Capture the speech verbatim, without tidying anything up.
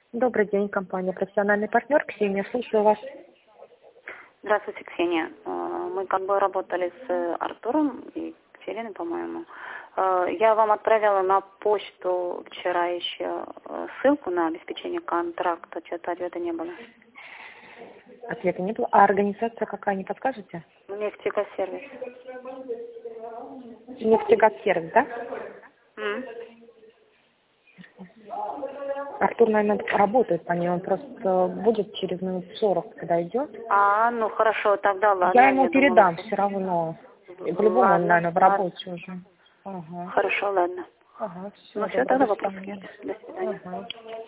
Добрый день, компания «Профессиональный партнер». Ксения, слушаю вас. Здравствуйте, Ксения. Э, Мы как бы работали с Артуром и Катериной, по-моему. Э, Я вам отправила на почту вчера еще э, ссылку на обеспечение контракта. Что-то ответа не было. Ответа не было. А организация какая, не подскажете? Нефтегазсервис. Нефтегазсервис, да? М. Артур, наверное, работает по ней. Он просто будет через минут сорок, когда идет. А, ну хорошо, тогда ладно. Я ему думала, передам что- все равно. И по-любому он, Ладно, наверное, в ладно. работе уже. Ага. Хорошо, ладно. Ага, все, Ну все, добро, тогда до вопросов нет. свидания. До свидания. Ага.